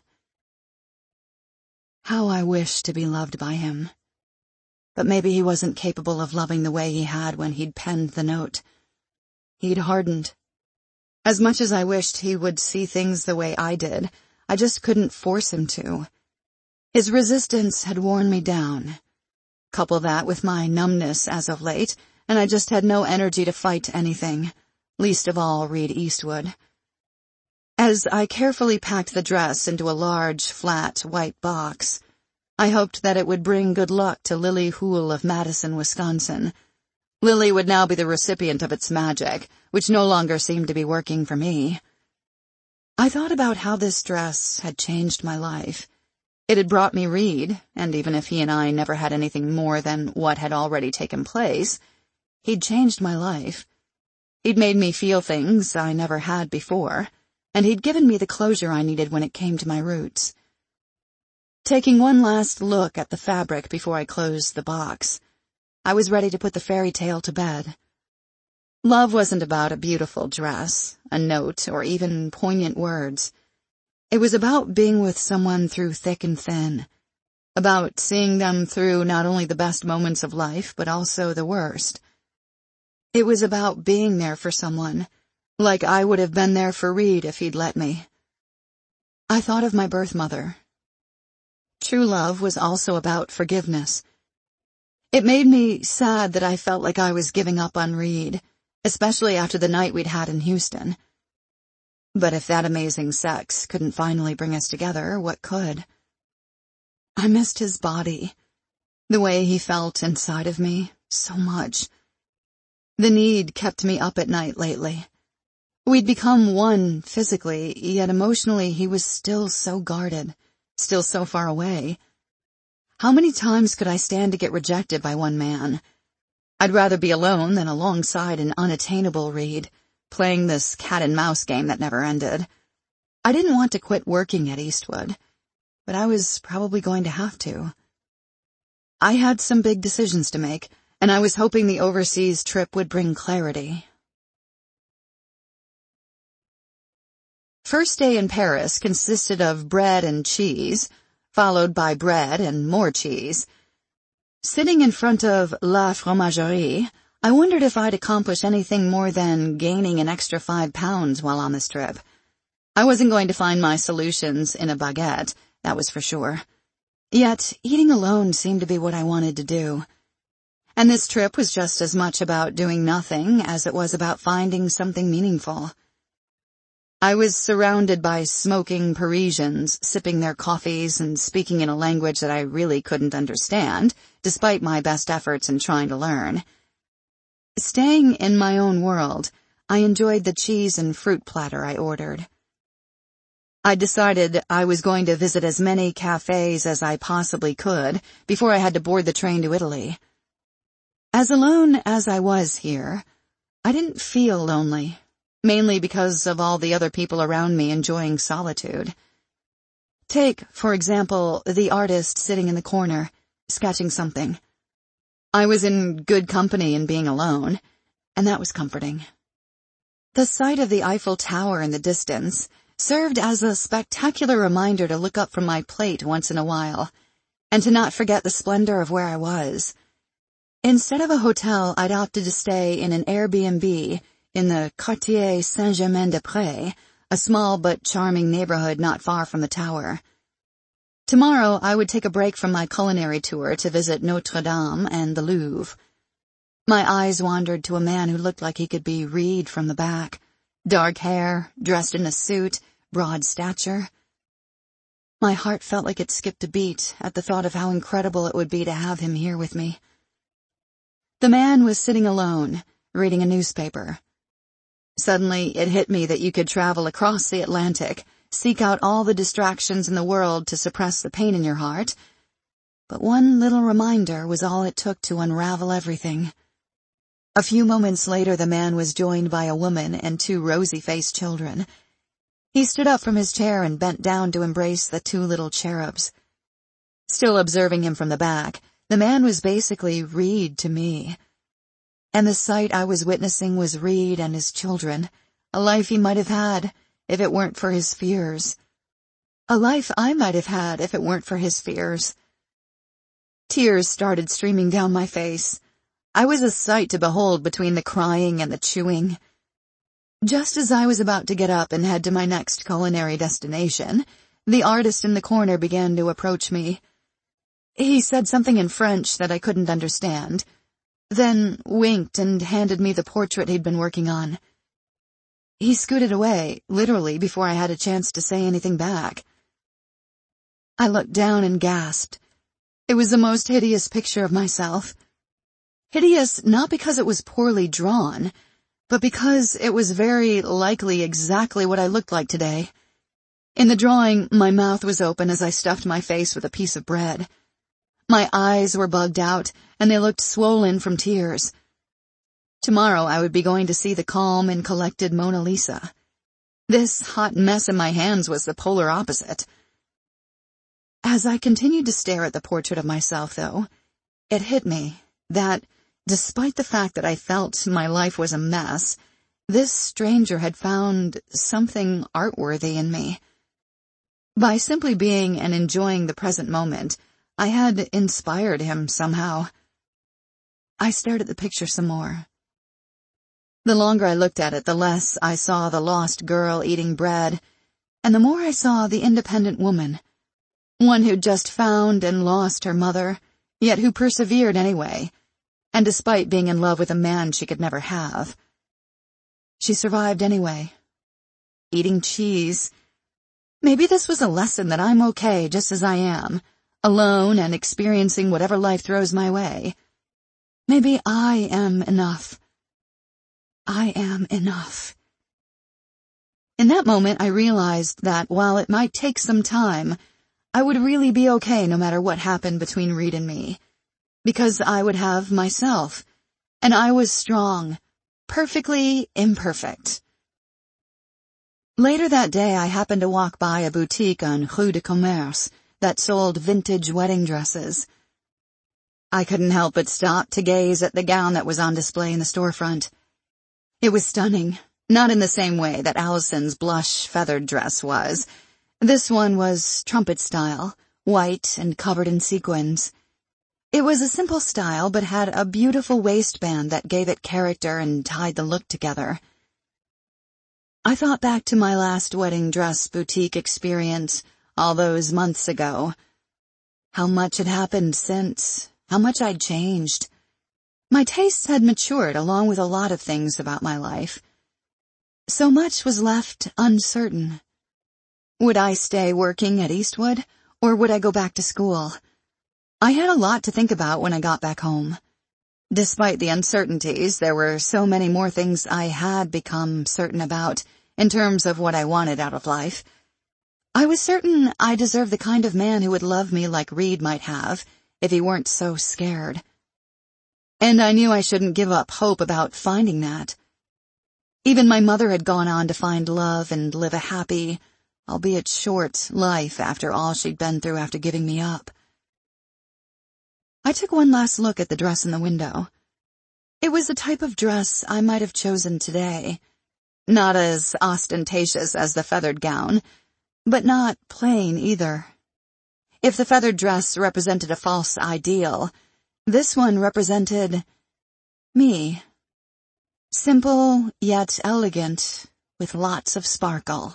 How I wished to be loved by him. But maybe he wasn't capable of loving the way he had when he'd penned the note. He'd hardened. As much as I wished he would see things the way I did, I just couldn't force him to. His resistance had worn me down. Couple that with my numbness as of late, and I just had no energy to fight anything, least of all Reed Eastwood. As I carefully packed the dress into a large, flat, white box, I hoped that it would bring good luck to Lily Hoole of Madison, Wisconsin. Lily would now be the recipient of its magic, which no longer seemed to be working for me. I thought about how this dress had changed my life. It had brought me Reed, and even if he and I never had anything more than what had already taken place, he'd changed my life. He'd made me feel things I never had before, and he'd given me the closure I needed when it came to my roots. Taking one last look at the fabric before I closed the box, I was ready to put the fairy tale to bed. Love wasn't about a beautiful dress, a note, or even poignant words. It was about being with someone through thick and thin, about seeing them through not only the best moments of life, but also the worst. It was about being there for someone, like I would have been there for Reed if he'd let me. I thought of my birth mother. True love was also about forgiveness. It made me sad that I felt like I was giving up on Reed, especially after the night we'd had in Houston. But if that amazing sex couldn't finally bring us together, what could? I missed his body, the way he felt inside of me, so much. The need kept me up at night lately. We'd become one physically, yet emotionally he was still so guarded, still so far away. How many times could I stand to get rejected by one man? I'd rather be alone than alongside an unattainable Reed, playing this cat-and-mouse game that never ended. I didn't want to quit working at Eastwood, but I was probably going to have to. I had some big decisions to make, and I was hoping the overseas trip would bring clarity. First day in Paris consisted of bread and cheese, followed by bread and more cheese. Sitting in front of La Fromagerie, I wondered if I'd accomplish anything more than gaining an extra 5 pounds while on this trip. I wasn't going to find my solutions in a baguette, that was for sure. Yet, eating alone seemed to be what I wanted to do. And this trip was just as much about doing nothing as it was about finding something meaningful. I was surrounded by smoking Parisians, sipping their coffees and speaking in a language that I really couldn't understand, despite my best efforts in trying to learn. Staying in my own world, I enjoyed the cheese and fruit platter I ordered. I decided I was going to visit as many cafes as I possibly could before I had to board the train to Italy. As alone as I was here, I didn't feel lonely, mainly because of all the other people around me enjoying solitude. Take, for example, the artist sitting in the corner, sketching something. I was in good company in being alone, and that was comforting. The sight of the Eiffel Tower in the distance served as a spectacular reminder to look up from my plate once in a while, and to not forget the splendor of where I was. Instead of a hotel, I'd opted to stay in an Airbnb in the Quartier Saint-Germain-des-Prés, a small but charming neighborhood not far from the tower. Tomorrow I would take a break from my culinary tour to visit Notre Dame and the Louvre. My eyes wandered to a man who looked like he could be Reed from the back. Dark hair, dressed in a suit, broad stature. My heart felt like it skipped a beat at the thought of how incredible it would be to have him here with me. The man was sitting alone, reading a newspaper. Suddenly, it hit me that you could travel across the Atlantic, seek out all the distractions in the world to suppress the pain in your heart, but one little reminder was all it took to unravel everything. A few moments later, the man was joined by a woman and 2 rosy-faced children. He stood up from his chair and bent down to embrace the 2 little cherubs. Still observing him from the back, the man was basically Reed to me. And the sight I was witnessing was Reed and his children, a life he might have had if it weren't for his fears. A life I might have had if it weren't for his fears. Tears started streaming down my face. I was a sight to behold between the crying and the chewing. Just as I was about to get up and head to my next culinary destination, the artist in the corner began to approach me. He said something in French that I couldn't understand, then winked and handed me the portrait he'd been working on. He scooted away, literally, before I had a chance to say anything back. I looked down and gasped. It was the most hideous picture of myself. Hideous not because it was poorly drawn, but because it was very likely exactly what I looked like today. In the drawing, my mouth was open as I stuffed my face with a piece of bread. My eyes were bugged out, and they looked swollen from tears. Tomorrow I would be going to see the calm and collected Mona Lisa. This hot mess in my hands was the polar opposite. As I continued to stare at the portrait of myself, though, it hit me that, despite the fact that I felt my life was a mess, this stranger had found something art-worthy in me. By simply being and enjoying the present moment, I had inspired him somehow. I stared at the picture some more. The longer I looked at it, the less I saw the lost girl eating bread, and the more I saw the independent woman, one who'd just found and lost her mother, yet who persevered anyway, and despite being in love with a man she could never have. She survived anyway. Eating cheese. Maybe this was a lesson that I'm okay just as I am, alone and experiencing whatever life throws my way. Maybe I am enough. I am enough. In that moment, I realized that while it might take some time, I would really be okay no matter what happened between Reed and me, because I would have myself, and I was strong, perfectly imperfect. Later that day, I happened to walk by a boutique on Rue de Commerce that sold vintage wedding dresses. I couldn't help but stop to gaze at the gown that was on display in the storefront. It was stunning, not in the same way that Allison's blush feathered dress was. This one was trumpet style, white and covered in sequins. It was a simple style but had a beautiful waistband that gave it character and tied the look together. I thought back to my last wedding dress boutique experience all those months ago. How much had happened since, how much I'd changed. My tastes had matured along with a lot of things about my life. So much was left uncertain. Would I stay working at Eastwood, or would I go back to school? I had a lot to think about when I got back home. Despite the uncertainties, there were so many more things I had become certain about in terms of what I wanted out of life. I was certain I deserved the kind of man who would love me like Reed might have, if he weren't so scared. And I knew I shouldn't give up hope about finding that. Even my mother had gone on to find love and live a happy, albeit short, life after all she'd been through after giving me up. I took one last look at the dress in the window. It was the type of dress I might have chosen today. Not as ostentatious as the feathered gown, but not plain either. If the feathered dress represented a false ideal, this one represented me. Simple yet elegant, with lots of sparkle.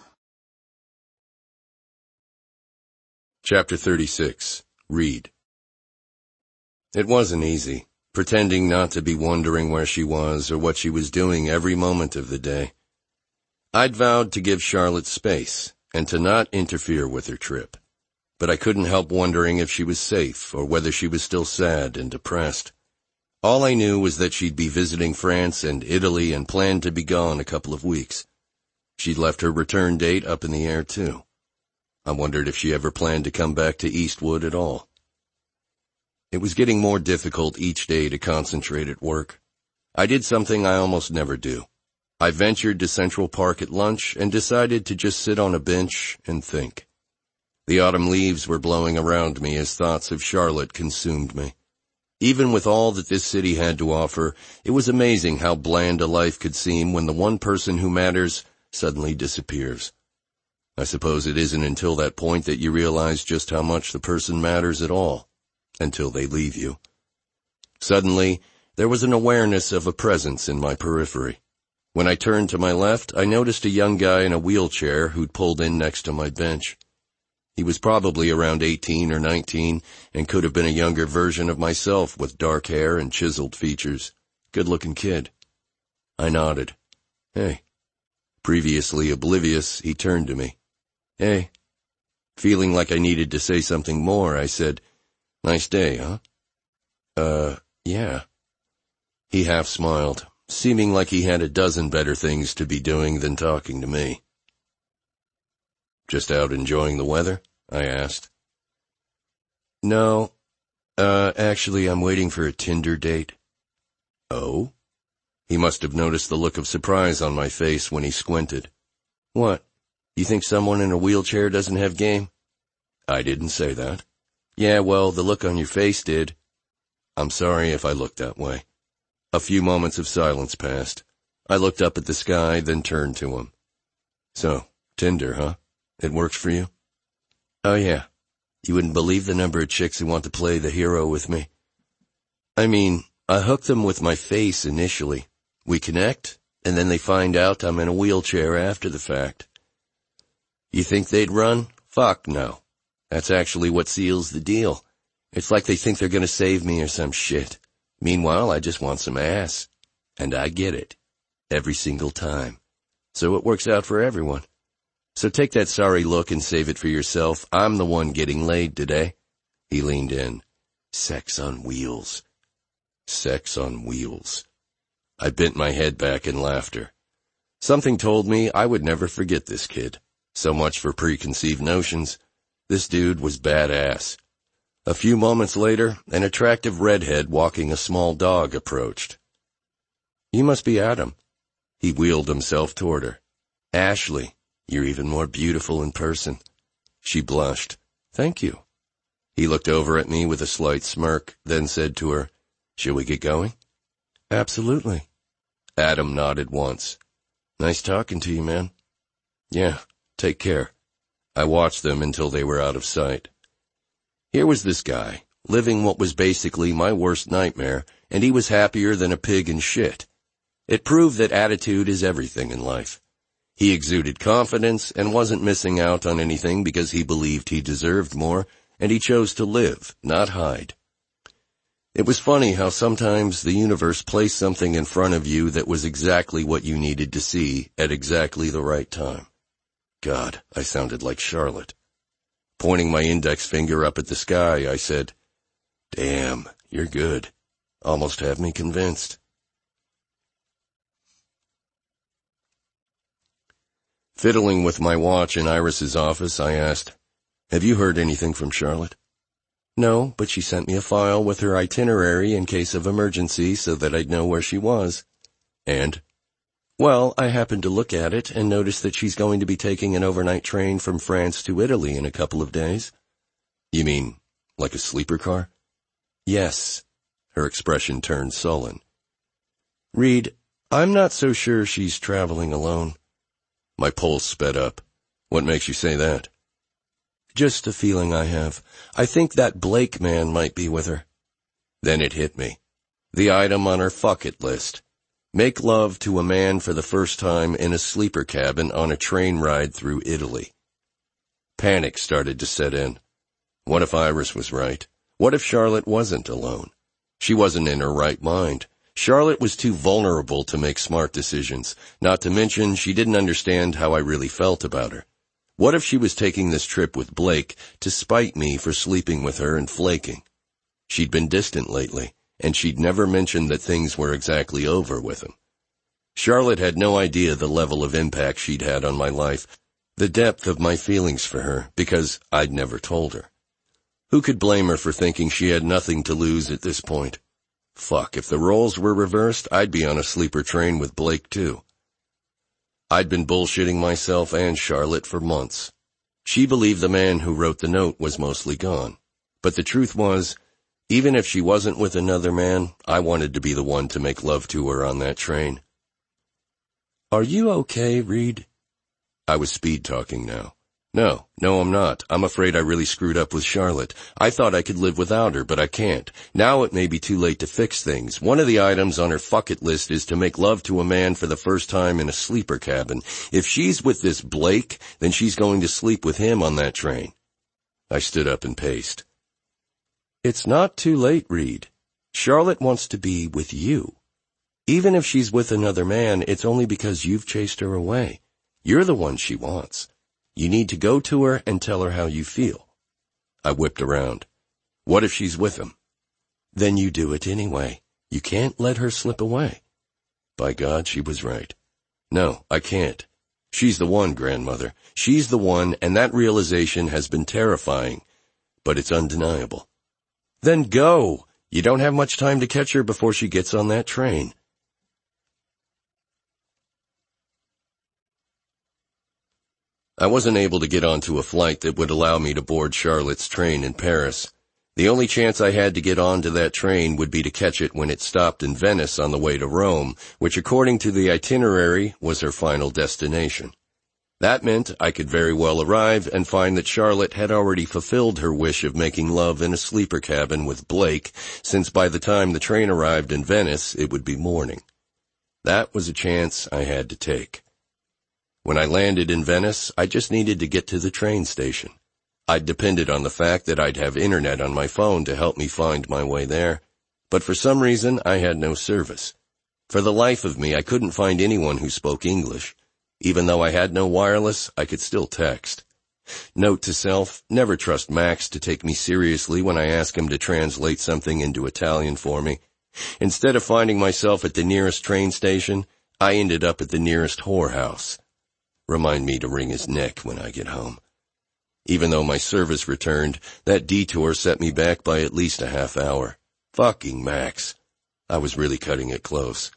Chapter 36. Reed. It wasn't easy, pretending not to be wondering where she was or what she was doing every moment of the day. I'd vowed to give Charlotte space and to not interfere with her trip, but I couldn't help wondering if she was safe or whether she was still sad and depressed. All I knew was that she'd be visiting France and Italy and planned to be gone a couple of weeks. She'd left her return date up in the air, too. I wondered if she ever planned to come back to Eastwood at all. It was getting more difficult each day to concentrate at work. I did something I almost never do. I ventured to Central Park at lunch and decided to just sit on a bench and think. The autumn leaves were blowing around me as thoughts of Charlotte consumed me. Even with all that this city had to offer, it was amazing how bland a life could seem when the one person who matters suddenly disappears. I suppose it isn't until that point that you realize just how much the person matters at all, until they leave you. Suddenly, there was an awareness of a presence in my periphery. When I turned to my left, I noticed a young guy in a wheelchair who'd pulled in next to my bench. He was probably around 18 or 19 and could have been a younger version of myself with dark hair and chiseled features. Good-looking kid. I nodded. Hey. Previously oblivious, he turned to me. Hey. Feeling like I needed to say something more, I said, Nice day, huh? Yeah. He half smiled, seeming like he had a dozen better things to be doing than talking to me. Just out enjoying the weather? I asked. No. Actually, I'm waiting for a Tinder date. Oh? He must have noticed the look of surprise on my face when he squinted. What? You think someone in a wheelchair doesn't have game? I didn't say that. Yeah, well, the look on your face did. I'm sorry if I looked that way. A few moments of silence passed. I looked up at the sky, then turned to him. So, Tinder, huh? It works for you? Oh yeah. You wouldn't believe the number of chicks who want to play the hero with me. I mean, I hook them with my face initially. We connect, and then they find out I'm in a wheelchair after the fact. You think they'd run? Fuck no. That's actually what seals the deal. It's like they think they're gonna save me or some shit. Meanwhile, I just want some ass. And I get it. Every single time. So it works out for everyone. So take that sorry look and save it for yourself. I'm the one getting laid today. He leaned in. Sex on wheels. Sex on wheels. I bent my head back in laughter. Something told me I would never forget this kid. So much for preconceived notions. This dude was badass. A few moments later, an attractive redhead walking a small dog approached. You must be Adam. He wheeled himself toward her. Ashley, you're even more beautiful in person. She blushed. Thank you. He looked over at me with a slight smirk, then said to her, Shall we get going? Absolutely. Adam nodded once. Nice talking to you, man. Yeah, take care. I watched them until they were out of sight. Here was this guy, living what was basically my worst nightmare, and he was happier than a pig in shit. It proved that attitude is everything in life. He exuded confidence and wasn't missing out on anything because he believed he deserved more, and he chose to live, not hide. It was funny how sometimes the universe placed something in front of you that was exactly what you needed to see at exactly the right time. God, I sounded like Charlotte. Pointing my index finger up at the sky, I said, Damn, you're good. Almost have me convinced. Fiddling with my watch in Iris's office, I asked, Have you heard anything from Charlotte? No, but she sent me a file with her itinerary in case of emergency so that I'd know where she was. And? Well, I happened to look at it and noticed that she's going to be taking an overnight train from France to Italy in a couple of days. You mean, like a sleeper car? Yes. Her expression turned sullen. Reed, I'm not so sure she's traveling alone. My pulse sped up. What makes you say that? Just a feeling I have. I think that Blake man might be with her. Then it hit me. The item on her fuck it list. Make love to a man for the first time in a sleeper cabin on a train ride through Italy. Panic started to set in. What if Iris was right? What if Charlotte wasn't alone? She wasn't in her right mind. Charlotte was too vulnerable to make smart decisions, not to mention she didn't understand how I really felt about her. What if she was taking this trip with Blake to spite me for sleeping with her and flaking? She'd been distant lately, and she'd never mentioned that things were exactly over with him. Charlotte had no idea the level of impact she'd had on my life, the depth of my feelings for her, because I'd never told her. Who could blame her for thinking she had nothing to lose at this point? Fuck, if the roles were reversed, I'd be on a sleeper train with Blake too. I'd been bullshitting myself and Charlotte for months. She believed the man who wrote the note was mostly gone. But the truth was, even if she wasn't with another man, I wanted to be the one to make love to her on that train. Are you okay, Reed? I was speed talking now. No, I'm not. I'm afraid I really screwed up with Charlotte. I thought I could live without her, but I can't. Now it may be too late to fix things. One of the items on her fuck it list is to make love to a man for the first time in a sleeper cabin. If she's with this Blake, then she's going to sleep with him on that train. I stood up and paced. It's not too late, Reed. Charlotte wants to be with you. Even if she's with another man, it's only because you've chased her away. You're the one she wants. You need to go to her and tell her how you feel. I whipped around. What if she's with him? Then you do it anyway. You can't let her slip away. By God, she was right. No, I can't. She's the one, grandmother. She's the one, and that realization has been terrifying, but it's undeniable. Then go. You don't have much time to catch her before she gets on that train. I wasn't able to get onto a flight that would allow me to board Charlotte's train in Paris. The only chance I had to get onto that train would be to catch it when it stopped in Venice on the way to Rome, which according to the itinerary was her final destination. That meant I could very well arrive and find that Charlotte had already fulfilled her wish of making love in a sleeper cabin with Blake, since by the time the train arrived in Venice it would be morning. That was a chance I had to take. When I landed in Venice, I just needed to get to the train station. I'd depended on the fact that I'd have internet on my phone to help me find my way there, but for some reason I had no service. For the life of me, I couldn't find anyone who spoke English. Even though I had no wireless, I could still text. Note to self, never trust Max to take me seriously when I ask him to translate something into Italian for me. Instead of finding myself at the nearest train station, I ended up at the nearest whorehouse. Remind me to wring his neck when I get home. Even though my service returned, that detour set me back by at least a half hour. Fucking Max. I was really cutting it close.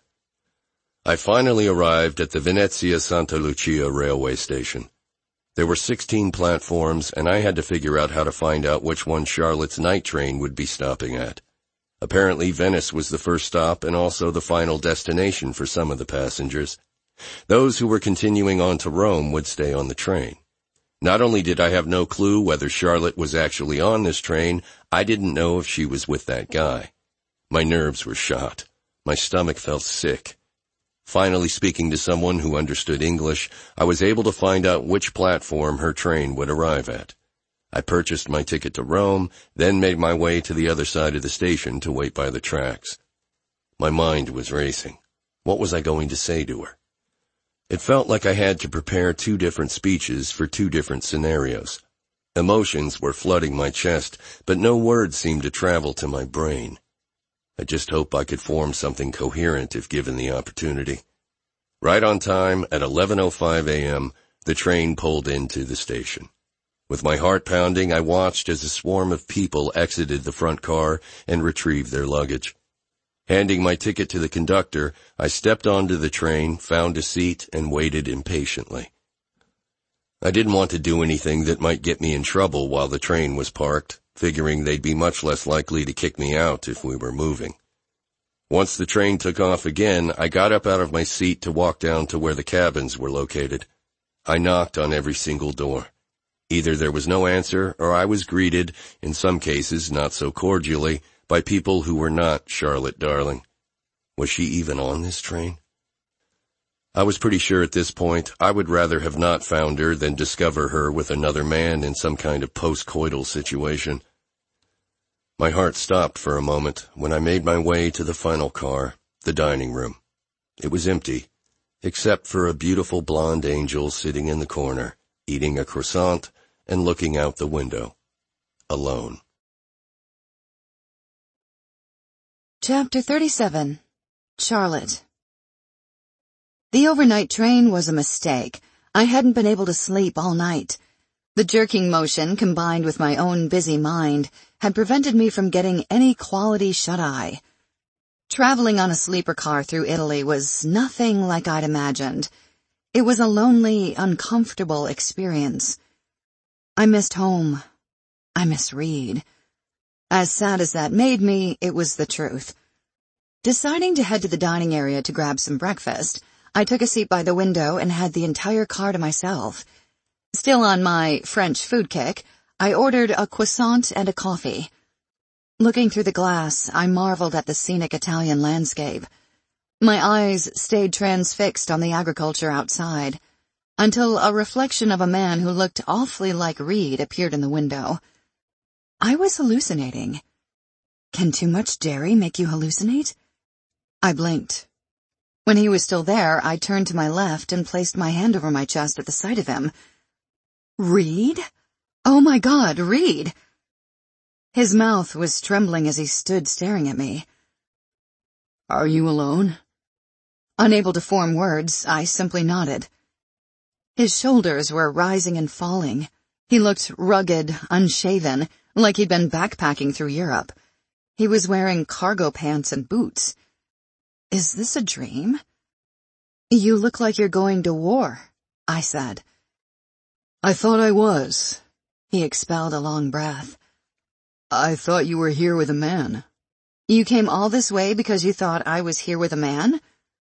I finally arrived at the Venezia Santa Lucia railway station. There were 16 platforms, and I had to figure out how to find out which one Charlotte's night train would be stopping at. Apparently Venice was the first stop and also the final destination for some of the passengers. Those who were continuing on to Rome would stay on the train. Not only did I have no clue whether Charlotte was actually on this train, I didn't know if she was with that guy. My nerves were shot. My stomach felt sick. Finally speaking to someone who understood English, I was able to find out which platform her train would arrive at. I purchased my ticket to Rome, then made my way to the other side of the station to wait by the tracks. My mind was racing. What was I going to say to her? It felt like I had to prepare 2 different speeches for 2 different scenarios. Emotions were flooding my chest, but no words seemed to travel to my brain. I just hoped I could form something coherent if given the opportunity. Right on time, at 11:05 a.m., the train pulled into the station. With my heart pounding, I watched as a swarm of people exited the front car and retrieved their luggage. Handing my ticket to the conductor, I stepped onto the train, found a seat, and waited impatiently. I didn't want to do anything that might get me in trouble while the train was parked, figuring they'd be much less likely to kick me out if we were moving. Once the train took off again, I got up out of my seat to walk down to where the cabins were located. I knocked on every single door. Either there was no answer, or I was greeted, in some cases not so cordially, by people who were not Charlotte Darling. Was she even on this train? I was pretty sure at this point I would rather have not found her than discover her with another man in some kind of post-coital situation. My heart stopped for a moment when I made my way to the final car, the dining room. It was empty, except for a beautiful blonde angel sitting in the corner, eating a croissant and looking out the window. Alone. Chapter 37. Charlotte. The overnight train was a mistake. I hadn't been able to sleep all night. The jerking motion, combined with my own busy mind, had prevented me from getting any quality shut-eye. Traveling on a sleeper car through Italy was nothing like I'd imagined. It was a lonely, uncomfortable experience. I missed home. I missed Reed. As sad as that made me, it was the truth. Deciding to head to the dining area to grab some breakfast, I took a seat by the window and had the entire car to myself. Still on my French food kick, I ordered a croissant and a coffee. Looking through the glass, I marveled at the scenic Italian landscape. My eyes stayed transfixed on the agriculture outside, until a reflection of a man who looked awfully like Reed appeared in the window. I was hallucinating. Can too much dairy make you hallucinate? I blinked. When he was still there, I turned to my left and placed my hand over my chest at the sight of him. Reed? Oh my God, Reed! His mouth was trembling as he stood staring at me. Are you alone? Unable to form words, I simply nodded. His shoulders were rising and falling. He looked rugged, unshaven, like he'd been backpacking through Europe. He was wearing cargo pants and boots. Is this a dream? You look like you're going to war, I said. I thought I was. He expelled a long breath. I thought you were here with a man. You came all this way because you thought I was here with a man?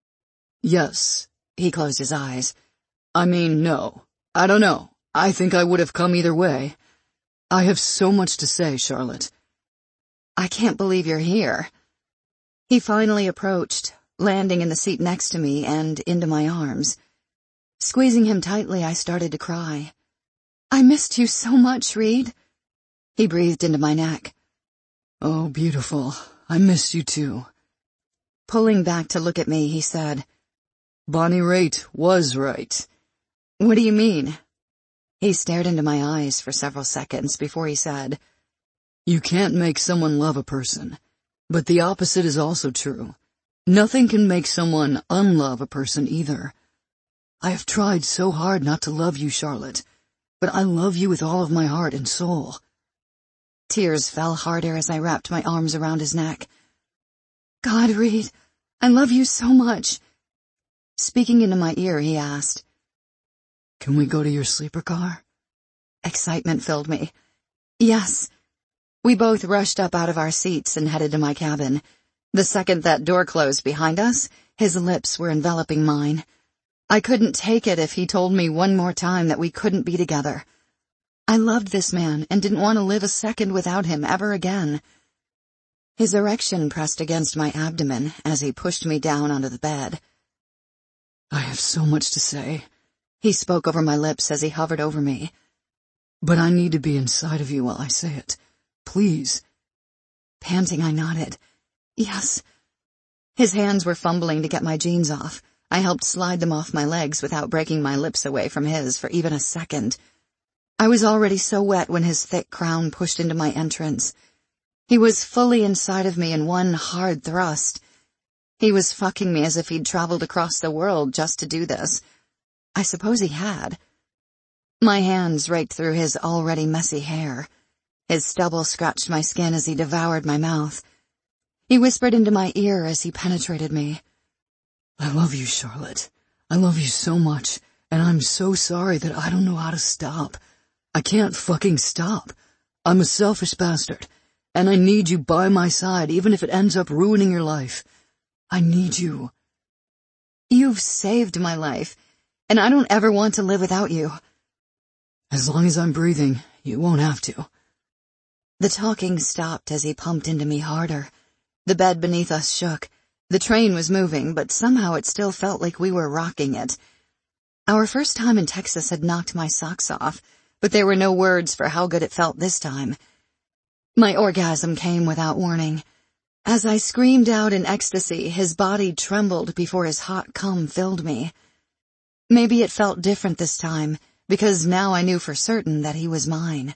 Yes. He closed his eyes. I mean, no. I don't know. I think I would have come either way. I have so much to say, Charlotte. I can't believe you're here. He finally approached, landing in the seat next to me and into my arms. Squeezing him tightly, I started to cry. I missed you so much, Reed. He breathed into my neck. Oh, beautiful. I missed you too. Pulling back to look at me, he said, Bonnie Raitt was right. What do you mean? He stared into my eyes for several seconds before he said, You can't make someone love a person, but the opposite is also true. Nothing can make someone unlove a person either. I have tried so hard not to love you, Charlotte, but I love you with all of my heart and soul. Tears fell harder as I wrapped my arms around his neck. God, Reed, I love you so much. Speaking into my ear, he asked, Can we go to your sleeper car? Excitement filled me. Yes. We both rushed up out of our seats and headed to my cabin. The second that door closed behind us, his lips were enveloping mine. I couldn't take it if he told me one more time that we couldn't be together. I loved this man and didn't want to live a second without him ever again. His erection pressed against my abdomen as he pushed me down onto the bed. I have so much to say. He spoke over my lips as he hovered over me. But I need to be inside of you while I say it. Please. Panting, I nodded. Yes. His hands were fumbling to get my jeans off. I helped slide them off my legs without breaking my lips away from his for even a second. I was already so wet when his thick crown pushed into my entrance. He was fully inside of me in one hard thrust. He was fucking me as if he'd traveled across the world just to do this. I suppose he had. My hands raked through his already messy hair. His stubble scratched my skin as he devoured my mouth. He whispered into my ear as he penetrated me. I love you, Charlotte. I love you so much, and I'm so sorry that I don't know how to stop. I can't fucking stop. I'm a selfish bastard, and I need you by my side even if it ends up ruining your life. I need you. You've saved my life, and I don't ever want to live without you. As long as I'm breathing, you won't have to. The talking stopped as he pumped into me harder. The bed beneath us shook. The train was moving, but somehow it still felt like we were rocking it. Our first time in Texas had knocked my socks off, but there were no words for how good it felt this time. My orgasm came without warning. As I screamed out in ecstasy, his body trembled before his hot cum filled me. Maybe it felt different this time, because now I knew for certain that he was mine.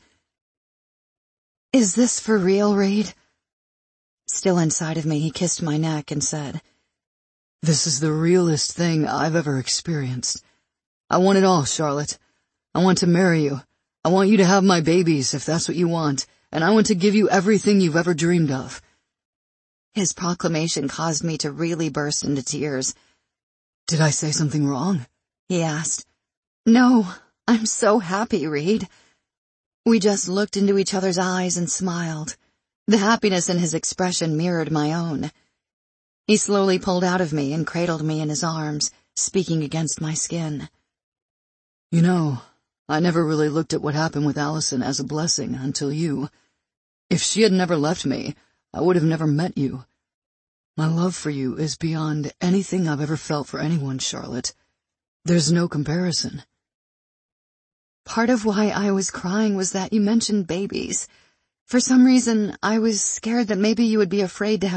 Is this for real, Reed? Still inside of me, he kissed my neck and said, This is the realest thing I've ever experienced. I want it all, Charlotte. I want to marry you. I want you to have my babies, if that's what you want, and I want to give you everything you've ever dreamed of. His proclamation caused me to really burst into tears. Did I say something wrong? He asked. No, I'm so happy, Reed. We just looked into each other's eyes and smiled. The happiness in his expression mirrored my own. He slowly pulled out of me and cradled me in his arms, speaking against my skin. You know, I never really looked at what happened with Allison as a blessing until you. If she had never left me, I would have never met you. My love for you is beyond anything I've ever felt for anyone, Charlotte. There's no comparison. Part of why I was crying was that you mentioned babies. For some reason, I was scared that maybe you would be afraid to